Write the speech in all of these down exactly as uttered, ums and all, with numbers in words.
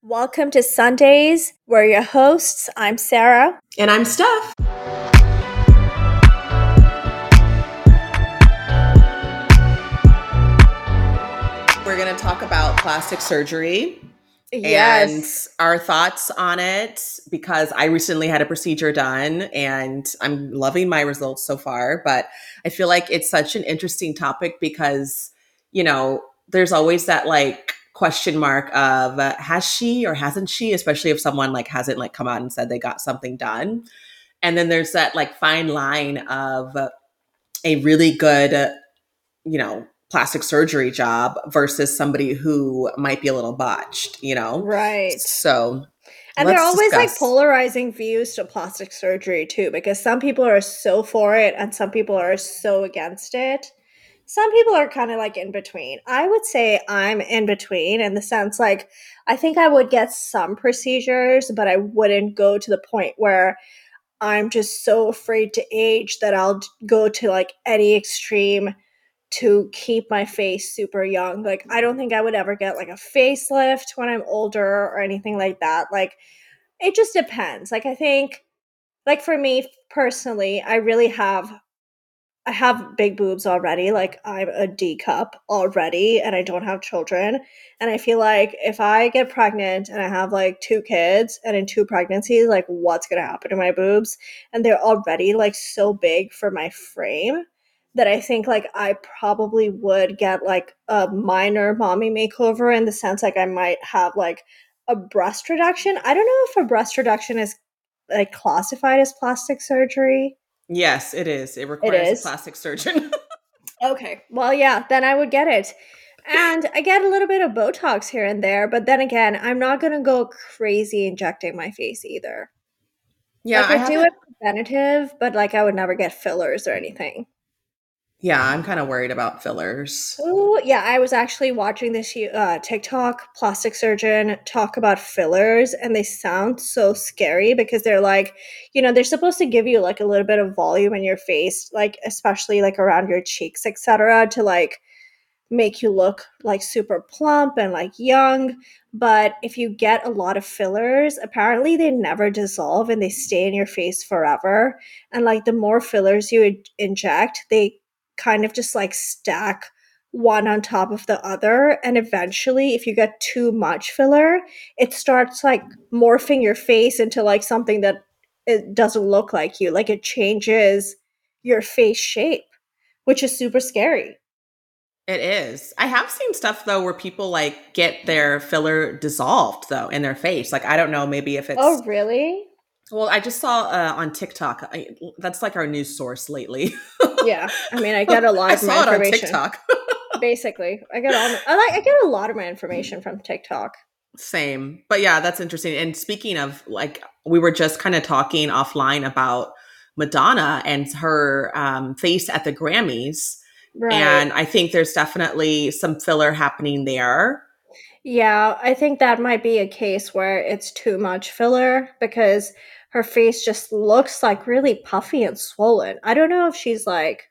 Welcome to Sundays. We're your hosts. I'm Sarah. And I'm Steph. We're going to talk about plastic surgery. Yes. And our thoughts on it, because I recently had a procedure done and I'm loving my results so far. But I feel like it's such an interesting topic because, you know, there's always that like question mark of uh, has she or hasn't she, especially if someone like hasn't like come out and said they got something done. And then there's that like fine line of uh, a really good, uh, you know, plastic surgery job versus somebody who might be a little botched, you know? Right. So And there are let's always like discuss. polarizing views to plastic surgery too, because some people are so for it and some people are so against it. Some people are kind of like in between. I would say I'm in between in the sense like I think I would get some procedures, but I wouldn't go to the point where I'm just so afraid to age that I'll d- go to like any extreme to keep my face super young. Like, I don't think I would ever get like a facelift when I'm older or anything like that. Like, it just depends. Like, I think, like, for me personally, I really have. I have big boobs already. Like, I'm a D cup already, and I don't have children. And I feel like if I get pregnant and I have like two kids and in two pregnancies, like, what's going to happen to my boobs? And they're already like so big for my frame that I think like I probably would get like a minor mommy makeover in the sense like I might have like a breast reduction. I don't know if a breast reduction is like classified as plastic surgery. Yes, it is. It It requires a is. plastic surgeon. Okay. Well, yeah, then I would get it. And I get a little bit of Botox here and there, but then again, I'm not going to go crazy injecting my face either. Yeah, Like, I I do it haven't. preventative, but like, I would never get fillers or anything. Yeah, I'm kind of worried about fillers. Oh, yeah, I was actually watching this uh, TikTok plastic surgeon talk about fillers, and they sound so scary because they're like, you know, they're supposed to give you like a little bit of volume in your face, like especially like around your cheeks, et cetera, to like make you look like super plump and like young. But if you get a lot of fillers, apparently they never dissolve and they stay in your face forever. And like the more fillers you in- inject, they kind of just like stack one on top of the other. And eventually, if you get too much filler, it starts like morphing your face into like something that it doesn't look like you. Like it changes your face shape, which is super scary. It is. I have seen stuff though where people like get their filler dissolved though in their face. Like I don't know, maybe if Oh, it's really? well, I just saw uh, on TikTok. I, that's like our news source lately. Yeah. I mean, I get a lot I of my saw it on information. TikTok. Basically, I get all my, I like I get a lot of my information from TikTok. Same. But yeah, that's interesting. And speaking of like, we were just kind of talking offline about Madonna and her um, face at the Grammys. Right. And I think there's definitely some filler happening there. Yeah, I think that might be a case where it's too much filler because her face just looks like really puffy and swollen. I don't know if she's like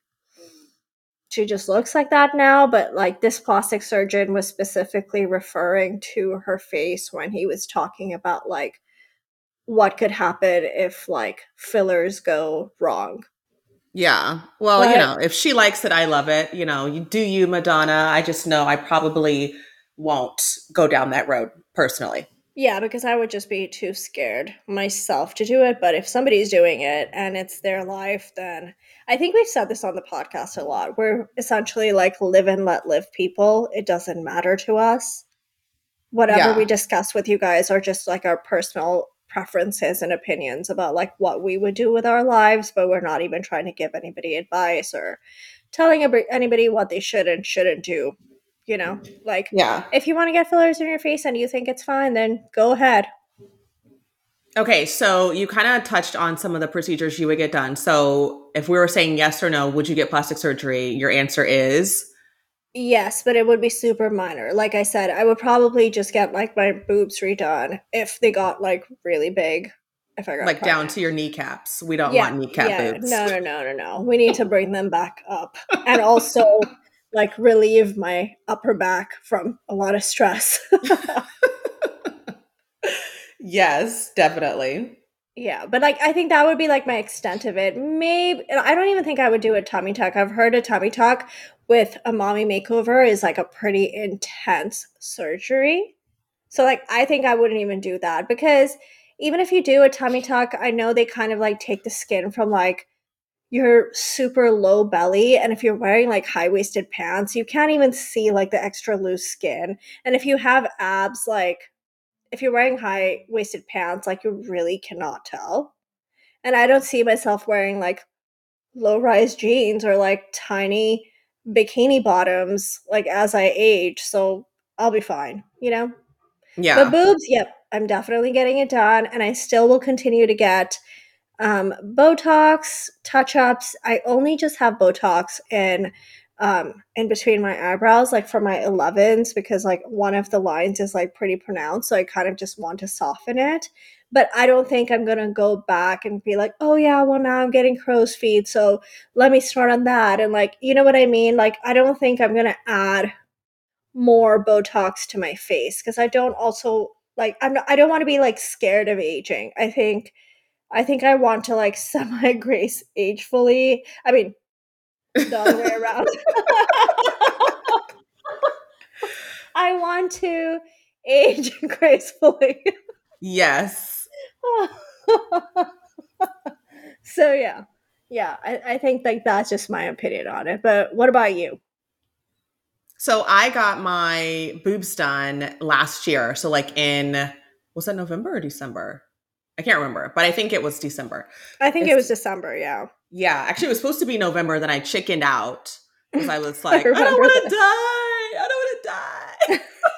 she just looks like that now, but like this plastic surgeon was specifically referring to her face when he was talking about like what could happen if like fillers go wrong. Yeah. Well, you But know, if she likes it, I love it. You know, you do you, Madonna. I just know I probably won't go down that road personally. yeah, because I would just be too scared myself to do it. But if somebody's doing it and it's their life, then I think we've said this on the podcast a lot. We're essentially like live and let live people. It doesn't matter to us. Whatever we Yeah. discuss with you guys are just like our personal preferences and opinions about like what we would do with our lives, but we're not even trying to give anybody advice or telling anybody what they should and shouldn't do. You know, like Yeah. if you want to get fillers in your face and you think it's fine, then go ahead. Okay, so you kind of touched on some of the procedures you would get done. So if we were saying yes or no, would you get plastic surgery? Your answer is Yes, but it would be super minor. Like I said, I would probably just get like my boobs redone if they got like really big if I got like down pregnant. to your kneecaps. We don't Yeah, want kneecap yeah. boobs. No, no, no, no, no. We need to bring them back up and also like relieve my upper back from a lot of stress. Yes, definitely. Yeah, but like I think that would be like my extent of it. Maybe I don't even think I would do a tummy tuck. I've heard a tummy tuck with a mommy makeover is like a pretty intense surgery. So like I think I wouldn't even do that because even if you do a tummy tuck, I know they kind of like take the skin from like your super low belly, and if you're wearing like high-waisted pants, you can't even see like the extra loose skin. And if you have abs, like if you're wearing high-waisted pants, like you really cannot tell. And I don't see myself wearing like low-rise jeans or like tiny bikini bottoms like as I age, so I'll be fine, you know? But Yeah. boobs, yep, I'm definitely getting it done, and I still will continue to get um, Botox, touch-ups. I only just have Botox in um, in between my eyebrows, like for my elevens, because like one of the lines is like pretty pronounced, so I kind of just want to soften it. But I don't think I'm gonna go back and be like, oh yeah, well now I'm getting crow's feet, so let me start on that. And like, you know what I mean? Like, I don't think I'm gonna add more Botox to my face because I don't also like I'm not, I don't want to be like scared of aging. I think I think I want to like semi grace agefully. I mean, the other way around. I want to age gracefully. Yes. So yeah. Yeah, I, I think like that's just my opinion on it. But what about you? So I got my boobs done last year. So like in was that November or December? I can't remember, but I think it was December. I think it was It's December, yeah. yeah, actually it was supposed to be November, then I chickened out because I was I like, I don't remember want to this. die. I don't want to die.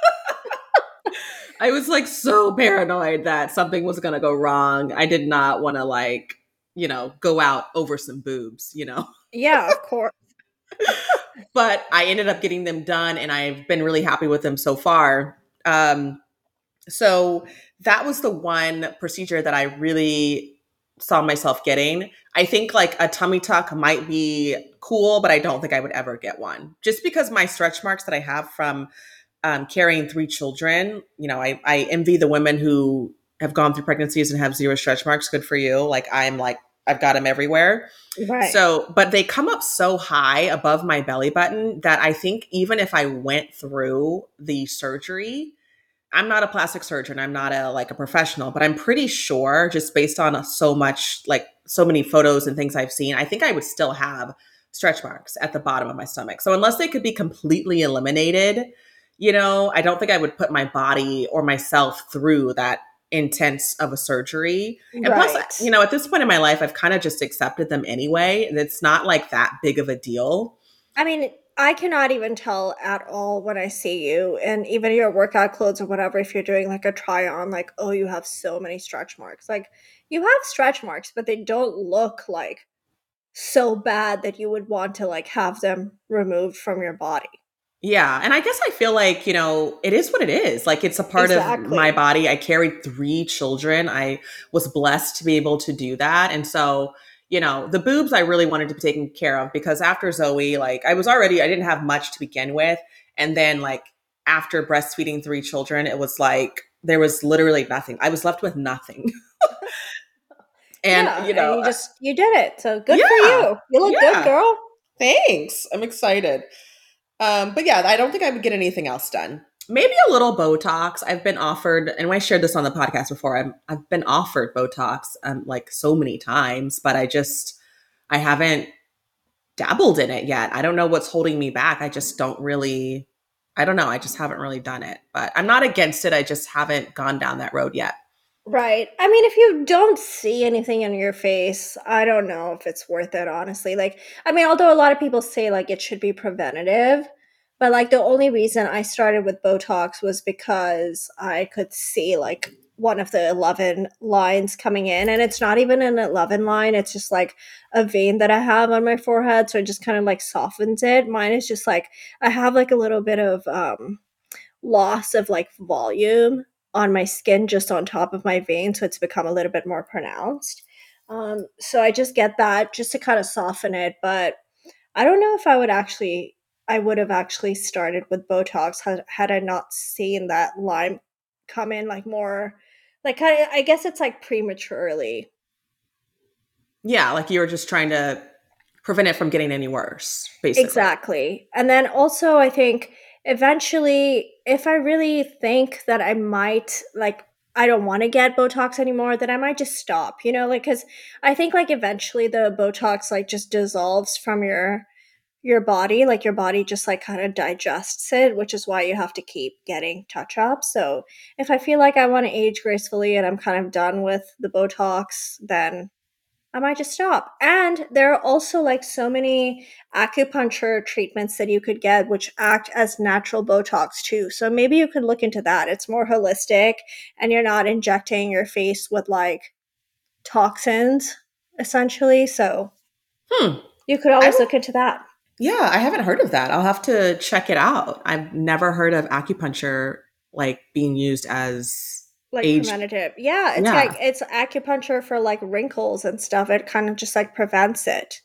I was like so paranoid that something was going to go wrong. I did not want to like, you know, go out over some boobs, you know. Yeah, of course. But I ended up getting them done and I've been really happy with them so far. Um so that was the one procedure that I really saw myself getting. I think like a tummy tuck might be cool, but I don't think I would ever get one. Just because my stretch marks that I have from um, carrying three children, you know, I, I envy the women who have gone through pregnancies and have zero stretch marks. Good for you. Like I'm like, I've got them everywhere. Right. So, but they come up so high above my belly button that I think even if I went through the surgery, I'm not a plastic surgeon. I'm not a like a professional, but I'm pretty sure just based on so much like so many photos and things I've seen, I think I would still have stretch marks at the bottom of my stomach. So unless they could be completely eliminated, you know, I don't think I would put my body or myself through that intense of a surgery. And plus, Right. you know, at this point in my life, I've kind of just accepted them anyway. And it's not like that big of a deal. I mean, I cannot even tell at all when I see you, and even your workout clothes or whatever, if you're doing like a try on, like, oh, you have so many stretch marks. Like, you have stretch marks, but they don't look like so bad that you would want to like have them removed from your body. Yeah. And I guess I feel like, you know, it is what it is. Like it's a part of my Exactly. body. I carried three children. I was blessed to be able to do that. And so, you know, the boobs I really wanted to be taken care of because after Zoe, like I was already, I didn't have much to begin with. And then like after breastfeeding three children, it was like there was literally nothing. I was left with nothing. And, Yeah, you and know, you uh, just you did it. So good for yeah, you. You look good, yeah. girl. Thanks. I'm excited. Um, but yeah, I don't think I would get anything else done. Maybe a little Botox. I've been offered, and I shared this on the podcast before. I'm, I've been offered Botox um, like so many times, but I just I haven't dabbled in it yet. I don't know what's holding me back. I just don't really. I don't know. I just haven't really done it, but I'm not against it. I just haven't gone down that road yet. Right. I mean, if you don't see anything in your face, I don't know if it's worth it, honestly. Like, I mean, although a lot of people say like it should be preventative, but like the only reason I started with Botox was because I could see like one of the eleven lines coming in, and it's not even an eleven line, it's just like a vein that I have on my forehead, so it just kind of like softens it. Mine is just like I have like a little bit of um loss of like volume on my skin just on top of my vein, so it's become a little bit more pronounced. Um, so I just get that just to kind of soften it, but I don't know if I would actually I would have actually started with Botox had, had I not seen that line come in like more Like, kind of, I guess it's like prematurely. Yeah, like you were just trying to prevent it from getting any worse, basically. Exactly. And then also, I think eventually, if I really think that I might, like, I don't want to get Botox anymore, then I might just stop, you know, like, because I think, like, eventually the Botox, like, just dissolves from your your body, like your body just like kind of digests it, which is why you have to keep getting touch ups. So if I feel like I want to age gracefully and I'm kind of done with the Botox, then I might just stop. And there are also like so many acupuncture treatments that you could get which act as natural Botox too. So maybe you could look into that. It's more holistic and you're not injecting your face with like toxins essentially. So Hmm. you could I always don't, look into that. yeah, I haven't heard of that. I'll have to check it out. I've never heard of acupuncture like being used as Like age. preventative. Yeah, it's like Yeah. it's acupuncture for like wrinkles and stuff. It kind of just like prevents it.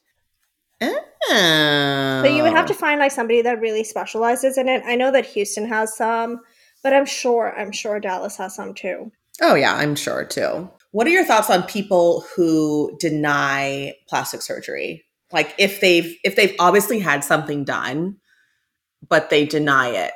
So you would have Oh. to find like somebody that really specializes in it. I know that Houston has some, but I'm sure I'm sure Dallas has some too. Oh yeah, I'm sure too. What are your thoughts on people who deny plastic surgery? Like if they've if they've obviously had something done, but they deny it.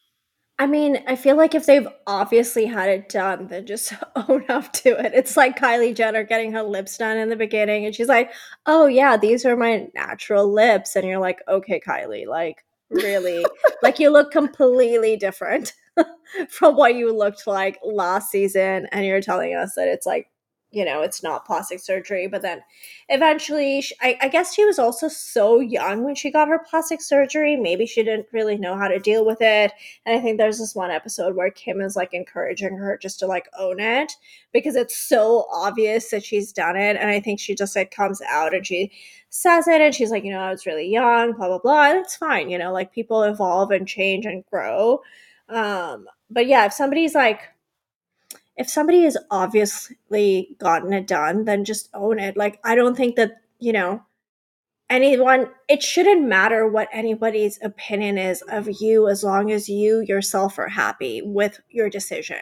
I mean, I feel like if they've obviously had it done, then just own up to it. It's like Kylie Jenner getting her lips done in the beginning, and she's like, "Oh yeah, these are my natural lips," and you're like, "Okay, Kylie, like really, like you look completely different from what you looked like last season, and you're telling us that it's like." You know, it's not plastic surgery, but then eventually, sh I, I guess she was also so young when she got her plastic surgery. Maybe she didn't really know how to deal with it, and I think there's this one episode where Kim is like encouraging her just to like own it because it's so obvious that she's done it. And I think she just like comes out and she says it and she's like, you know, I was really young, blah, blah, blah. And it's fine, you know, like people evolve and change and grow. Um, but yeah, if somebody's like, if somebody has obviously gotten it done, then just own it. Like, I don't think that, you know, anyone it shouldn't matter what anybody's opinion is of you as long as you yourself are happy with your decision.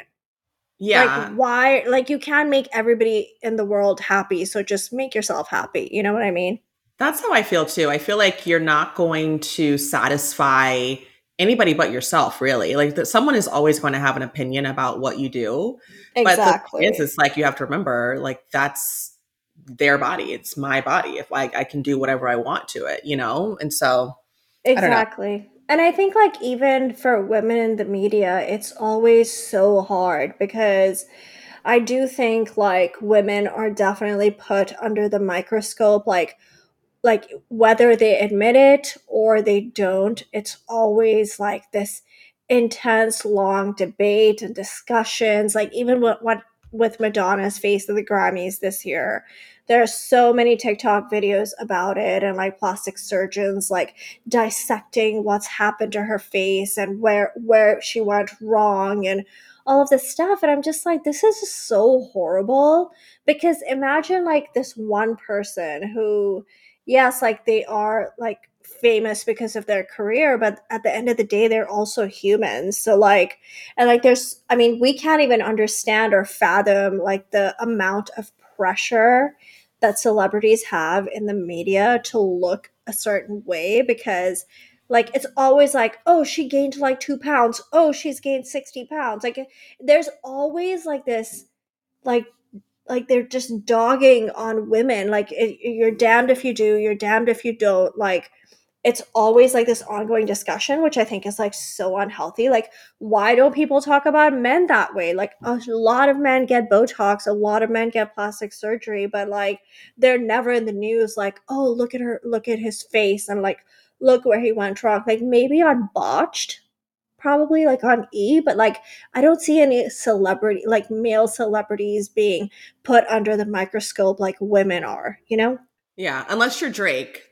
Like Yeah, why like you can make everybody in the world happy, so just make yourself happy. You know what I mean? that's how I feel too. I feel like you're not going to satisfy anybody but yourself, really. Like that someone is always going to have an opinion about what you do. But the thing is, Exactly. it's like you have to remember, like that's their body. It's my body. If like I can do whatever I want to it, you know? And so I don't know. Exactly. And I think like even for women in the media, it's always so hard because I do think like women are definitely put under the microscope like like whether they admit it or they don't, it's always like this intense long debate and discussions. Like even what what with Madonna's face of the Grammys this year, there are so many TikTok videos about it and like plastic surgeons like dissecting what's happened to her face and where where she went wrong and all of this stuff. And I'm just like, this is just so horrible because imagine like this one person who yes, like they are like famous because of their career, but at the end of the day, they're also humans. So like, and like there's, I mean, we can't even understand or fathom like the amount of pressure that celebrities have in the media to look a certain way because like it's always like oh she gained like two pounds, oh she's gained sixty pounds, like there's always like this like like they're just dogging on women like it, you're damned if you do, you're damned if you don't, like it's always like this ongoing discussion which I think is like so unhealthy. Like why don't people talk about men that way? Like a lot of men get Botox, a lot of men get plastic surgery, but like they're never in the news like oh look at her, look at his face, and like look where he went wrong. Like maybe on Botched, probably like on E, but like I don't see any celebrity like male celebrities being put under the microscope like women are, you know? Yeah, unless you're Drake.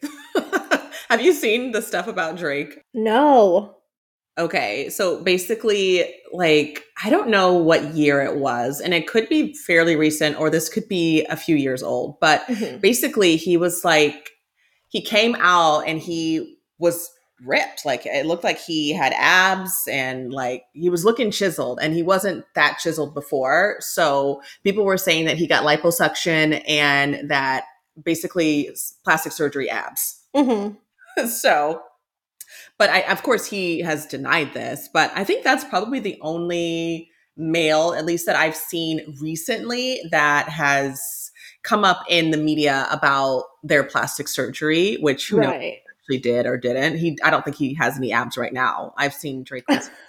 Have you seen the stuff about Drake? No. Okay, so basically, like, I don't know what year it was, and it could be fairly recent or this could be a few years old, but Hmm. basically, he was like, he came out and he was ripped. Like it looked like he had abs and like he was looking chiseled, and he wasn't that chiseled before. So people were saying that he got liposuction and that basically plastic surgery abs. Mm-hmm. So, but I, of course, he has denied this. But I think that's probably the only male, at least that I've seen recently, that has come up in the media about their plastic surgery, which who knows Right. if he did or didn't. He, I don't think he has any abs right now. I've seen Drake.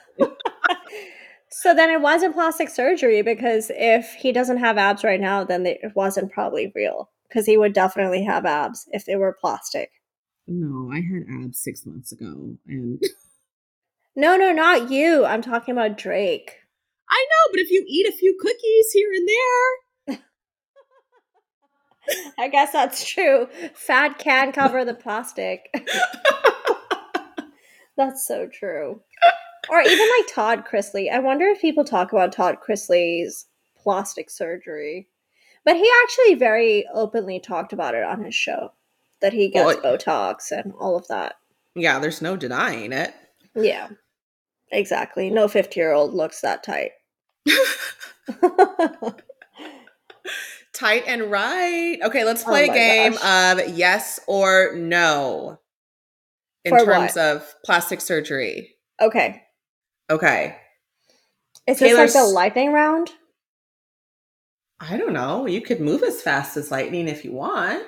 So then it wasn't plastic surgery, because if he doesn't have abs right now, then they, it wasn't probably real, because he would definitely have abs if they were plastic. No, I had abs six months ago, and No, no, not you. I'm talking about Drake. I know, but if you eat a few cookies here and there, I guess that's true. Fat can cover the plastic. That's so true. Or even like Todd Chrisley. I wonder if people talk about Todd Chrisley's plastic surgery. But he actually very openly talked about it on his show, that he gets well, Botox and all of that. yeah, there's no denying it. Yeah, exactly. No fifty-year-old looks that tight. Tight and right. Okay, let's play Oh a game gosh. of yes or no in For terms what? of plastic surgery. Okay. Okay. Is this like the Taylor's, lightning round? I don't know. You could move as fast as lightning if you want.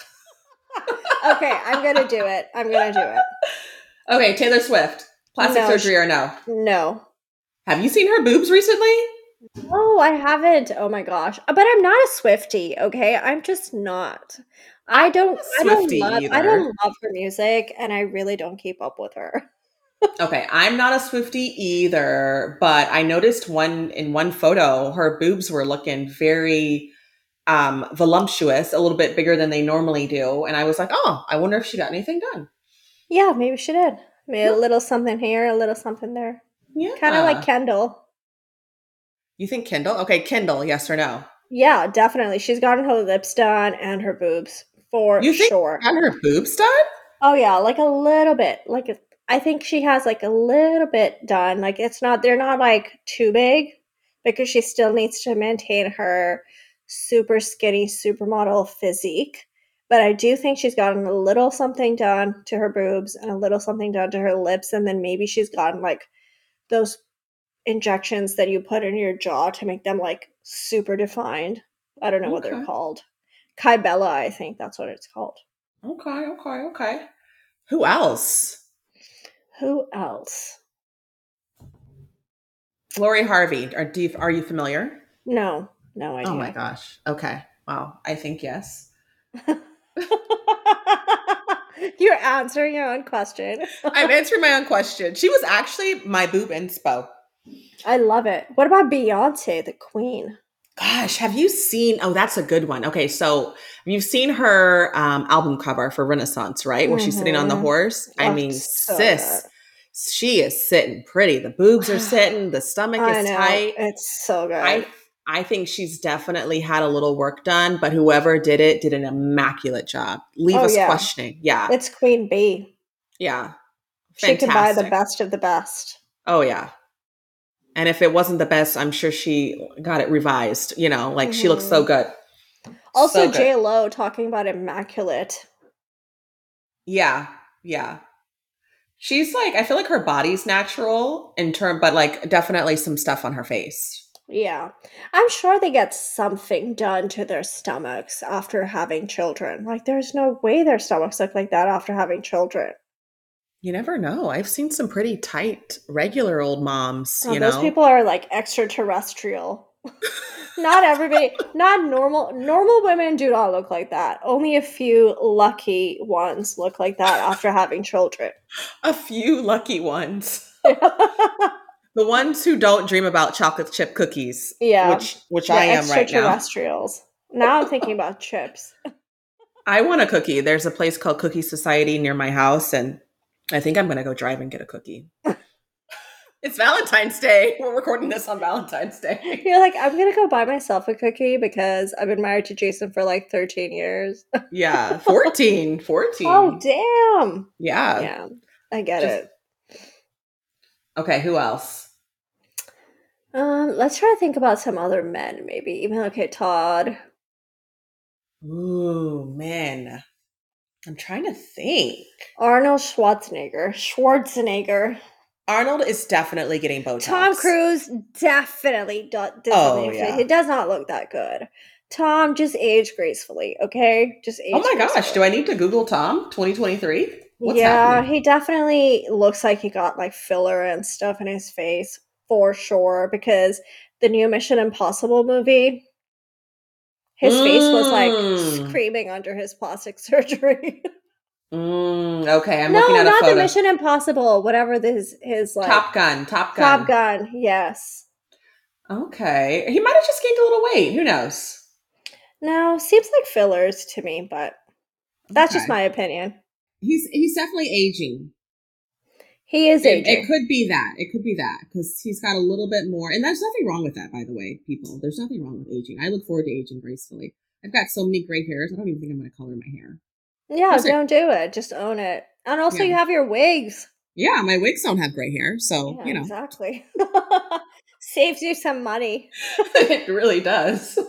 Okay, I'm gonna do it. I'm gonna do it. Okay, Taylor Swift. Plastic No, sh- surgery or no? no. Have you seen her boobs recently? Oh, I haven't. Oh my gosh. But I'm not a Swiftie, okay? I'm just not. I I'm don't not a I don't Swiftie love I either. don't love her music, and I really don't keep up with her. Okay, I'm not a Swiftie either, but I noticed one in one photo, her boobs were looking very um voluptuous, a little bit bigger than they normally do. And I was like, oh, I wonder if she got anything done. Yeah, maybe she did. Maybe a No. little something here, a little something there. Kind of like Yeah. Kendall. You think Kendall? Okay, Kendall, yes or no? Yeah, definitely. She's gotten her lips done and her boobs for You think sure. she got her boobs done? Oh yeah, like a little bit. Like a- I think she has like a little bit done. Like it's not they're not like too big, because she still needs to maintain her super skinny supermodel physique. But I do think she's gotten a little something done to her boobs and a little something done to her lips, and then maybe she's gotten like those injections that you put in your jaw to make them like super defined. I don't know what they're Okay. called. Kybella, I think that's what it's called. Okay, okay, okay. Who else? Who else? Lori Harvey. Are, do you, are you familiar? No, no Oh my idea. gosh. Okay. Wow. I think yes. You're answering your own question. I'm answering my own question. She was actually my boob inspo. I love it. What about Beyonce, the queen? Gosh, have you seen? Oh, that's a good one. Okay, so you've seen her um, album cover for Renaissance, right? Where she's sitting on the Mm-hmm. horse. I Oh, mean, so sis, she is sitting pretty. The boobs are good. sitting. The stomach I is know. tight. It's so I good. I think she's definitely had a little work done, but whoever did it did an immaculate job. Leave Oh, us yeah. questioning. Yeah, It's Queen Bee. yeah, She can buy the fantastic. best of the best. Oh yeah. And if it wasn't the best, I'm sure she got it revised. You know, like she looks so Hmm. good. Also, So good. J Lo talking about immaculate. Yeah. Yeah. She's like, I feel like her body's natural in term, but like definitely some stuff on her face. Yeah. I'm sure they get something done to their stomachs after having children. Like, there's no way their stomachs look like that after having children. You never know. I've seen some pretty tight, regular old moms, Oh, you those know? people are like extraterrestrial. Not everybody, not normal. Normal women do not look like that. Only a few lucky ones look like that after having children. A few lucky ones. Yeah. The ones who don't dream about chocolate chip cookies, Yeah. which which The I am right now. extraterrestrials. Now I'm thinking about chips. I want a cookie. There's a place called Cookie Society near my house, and I think I'm going to go drive and get a cookie. It's Valentine's Day. We're recording this on Valentine's Day. You're like, I'm gonna go buy myself a cookie because I've been married to Jason for like thirteen years. Yeah, fourteen. Oh, fourteen. damn. Yeah. Yeah. I get Just it. okay, who else? Um, let's try to think about some other men, maybe. Even okay, Todd. Ooh, man. I'm trying to think. Arnold Schwarzenegger. Schwarzenegger. Arnold is definitely getting Tom Botox. Cruise definitely do- did Oh something to yeah. He does not look that good. Tom, just age gracefully, okay? Just Oh age my gosh, do I gracefully. need to Google Tom twenty twenty-three? What's Yeah, happening? he definitely looks like he got like filler and stuff in his face for sure because the new Mission Impossible movie, his face was like Mm. screaming under his plastic surgery. Mm. Okay, I'm looking No, at a not the photo. Mission Impossible, whatever this his like Top Gun, Top Top Gun. Gun, yes. Okay. He might have just gained a little weight. Who knows? No, seems like fillers to me, but that's just Okay. my opinion. He's he's definitely aging. He is It, it aging. could be that. It could be that because he's got a little bit more, and there's nothing wrong with that, by the way, people. There's nothing wrong with aging. I look forward to aging gracefully. I've got so many gray hairs. I don't even think I'm going to color my hair. Yeah, Those are don't do it. Just own it. And also yeah, you have your wigs. yeah. My wigs don't have gray hair, so Yeah, you know exactly. Saves you some money. it really does.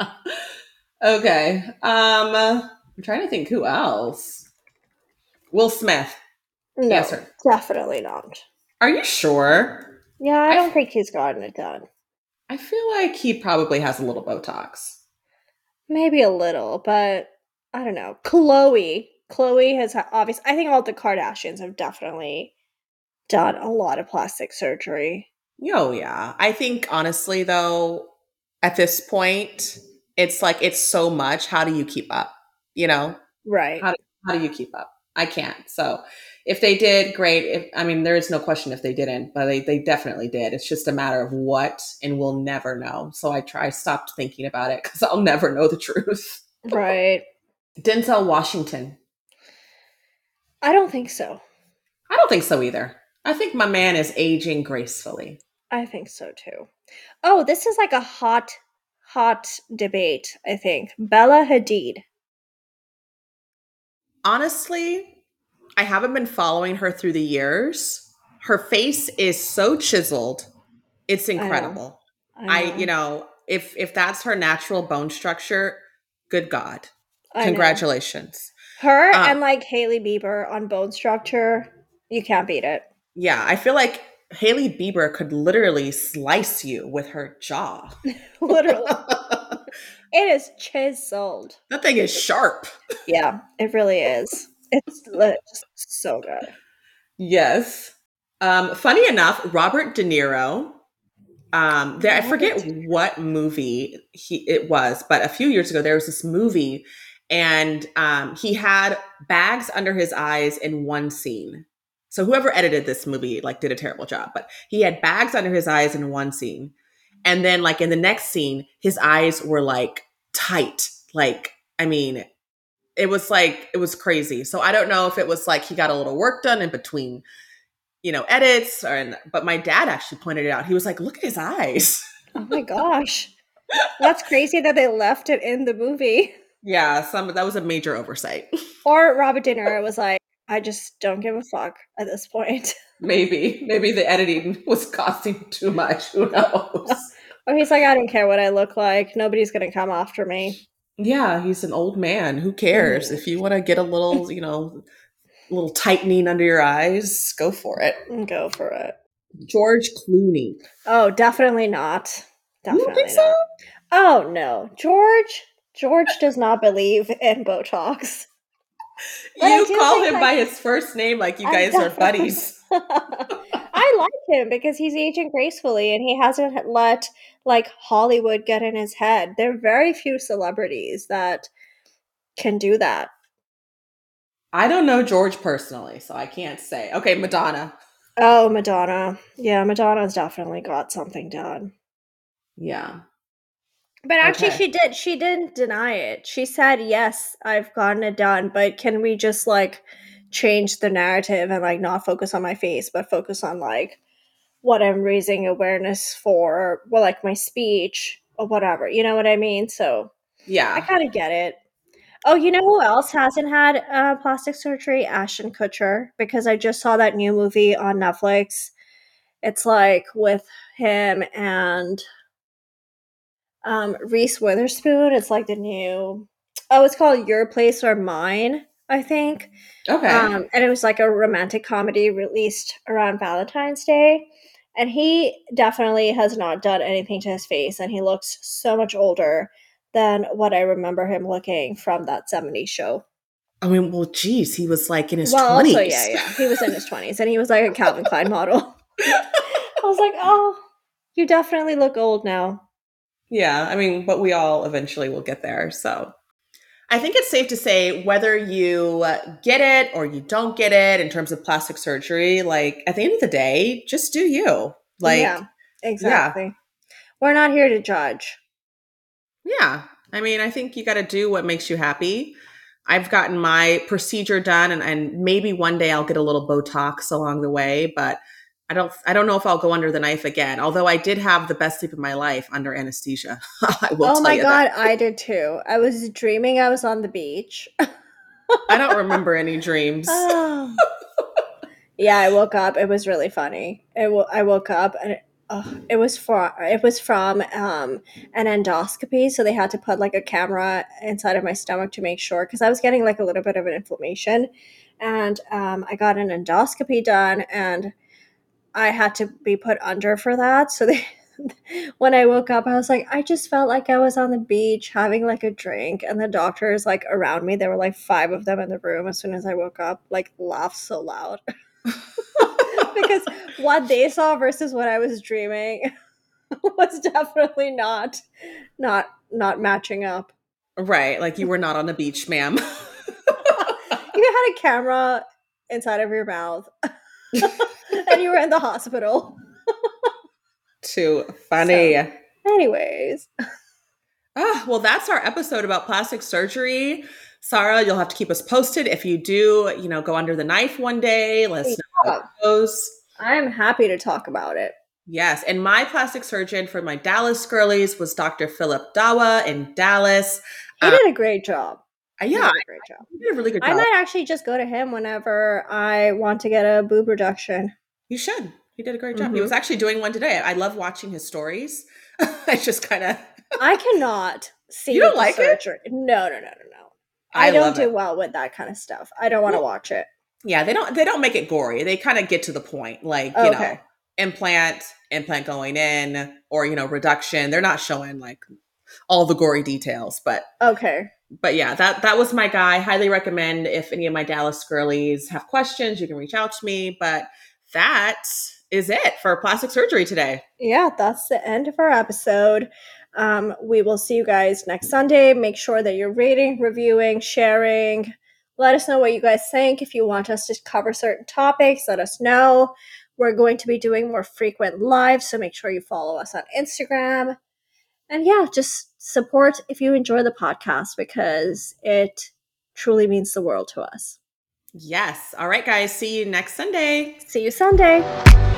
Okay. Um, I'm trying to think who else. Will Smith. No, Answer. definitely not. Are you sure? Yeah, I I don't think he's gotten it done. I feel like he probably has a little Botox. Maybe a little, but I don't know. Chloe. Chloe has obviously, I think all the Kardashians have definitely done a lot of plastic surgery. Oh yeah. I think honestly though, at this point, it's like it's so much. How do you keep up? You know? Right. How do, how do you keep up? I can't. So if they did, great. If I mean there is no question if they didn't, but they, they definitely did. It's just a matter of what and we'll never know. So I try stopped thinking about it because I'll never know the truth. Right. Denzel Washington. I don't think so. I don't think so either. I think my man is aging gracefully. I think so too. Oh, this is like a hot, hot debate, I think. Bella Hadid. Honestly, I haven't been following her through the years. Her face is so chiseled. It's I know. incredible. I I, you know. know, if if that's her natural bone structure, good God. I know. Congratulations. Her Um, and like Hailey Bieber on bone structure, you can't beat it. yeah, I feel like Hailey Bieber could literally slice you with her jaw. Literally. That It is chiseled. thing is sharp. Yeah, it really is. It's li- just so good. Yes. Um, funny enough, Robert De Niro, um, there I Robert forget De Niro. what movie he it was, but a few years ago there was this movie, and um, he had bags under his eyes in one scene. So whoever edited this movie like did a terrible job, but he had bags under his eyes in one scene, and then like in the next scene, his eyes were like tight. Like I mean, it was like it was crazy. So I don't know if it was like he got a little work done in between you know, edits. Or, but my dad actually pointed it out. He was like, look at his eyes. Oh my gosh. That's crazy that they left it in the movie. Yeah, some that was a major oversight. Or Robert De Niro was like, I just don't give a fuck at this point. maybe, maybe the editing was costing too much. Who knows? Or he's like, I don't care what I look like. Nobody's gonna come after me. Yeah, he's an old man. Who cares? Mhm. If you want to get a little, you know, little tightening under your eyes, go for it. Go for it. George Clooney. Oh, definitely not. You don't think Definitely so? not. Oh no. George George does not believe in Botox. But I You do call think him like by his first name like you I guys are definitely buddies. I like him because he's aging gracefully and he hasn't let like Hollywood get in his head. There are very few celebrities that can do that. I don't know George personally, so I can't say. Okay, Madonna. Oh, Madonna. Yeah, Madonna's definitely got something done. Yeah. But actually Okay. she did she didn't deny it. She said, "Yes, I've gotten it done, but can we just like change the narrative and like not focus on my face, but focus on like what I'm raising awareness for, well, like my speech or whatever." You know what I mean? So I Yeah. kind of get it. Oh, you know who else hasn't had uh, plastic surgery? Ashton Kutcher, because I just saw that new movie on Netflix. It's like with him and um, Reese Witherspoon. It's like the new. Oh, it's called Your Place or Mine, I think. Okay. Um, and it was like a romantic comedy released around Valentine's Day. And he definitely has not done anything to his face, and he looks so much older than what I remember him looking from that seventies show. I mean, well, geez, he was like in his Well, also, yeah, twenties. yeah, he was in his twenties, and he was like a Calvin Klein model. I was like, oh, you definitely look old now. Yeah, I mean, but we all eventually will get there. So I think it's safe to say whether you uh, get it or you don't get it in terms of plastic surgery, like at the end of the day, just do you. Like, Yeah, yeah, exactly. We're not here to judge. yeah. I mean, I think you got to do what makes you happy. I've gotten my procedure done, and, and maybe one day I'll get a little Botox along the way, but I don't I don't know if I'll go under the knife again. Although I did have the best sleep of my life under anesthesia. I will Oh tell my you that. god, I did too. I was dreaming I was on the beach. I don't remember any dreams. Oh. Yeah, I woke up. It was really funny. It w- I woke up and it, oh, it was for it was from um, an endoscopy, so they had to put like a camera inside of my stomach to make sure, because I was getting like a little bit of an inflammation, and um, I got an endoscopy done, and I had to be put under for that. So they, when I woke up, I was like, I just felt like I was on the beach having like a drink, and the doctors like around me. There were like five of them in the room. As soon as I woke up, like laughed so loud. Because what they saw versus what I was dreaming was definitely not not not matching up. Right, like you were not on the beach, ma'am. You had a camera inside of your mouth and you were in the hospital. Too funny. So, anyways, Ah, well, that's our episode about plastic surgery. Sarah, you'll have to keep us posted if you do, you know, go under the knife one day. Let us know how it yeah, goes. I'm happy to talk about it. Yes, and my plastic surgeon for my Dallas girlies was Doctor Philip Dawa in Dallas. He Um, did a great job. He yeah, did a great job. he did a really good I job. might actually just go to him whenever I want to get a boob reduction. You should. He did a great job. He Mm-hmm. was actually doing one today. I love watching his stories. I just kind of. I cannot see You don't the like it? surgery. No, no, no, no, no. I I don't love do it. well with that kind of stuff. I don't want to Well, watch it. yeah, they don't. They don't make it gory. They kind of get to the point, like you know, Okay. implant, implant going in, or you know, reduction. They're not showing like all the gory details, but Okay. but yeah, that that was my guy. Highly recommend if any of my Dallas girlies have questions, you can reach out to me. But that is it for plastic surgery today. Yeah, that's the end of our episode. Um, we will see you guys next Sunday. Make sure that you're rating, reviewing, sharing. Let us know what you guys think. If you want us to cover certain topics, let us know. We're going to be doing more frequent lives, so make sure you follow us on Instagram. And yeah, just support if you enjoy the podcast, because it truly means the world to us. Yes. All right, guys. See you next Sunday. See you Sunday.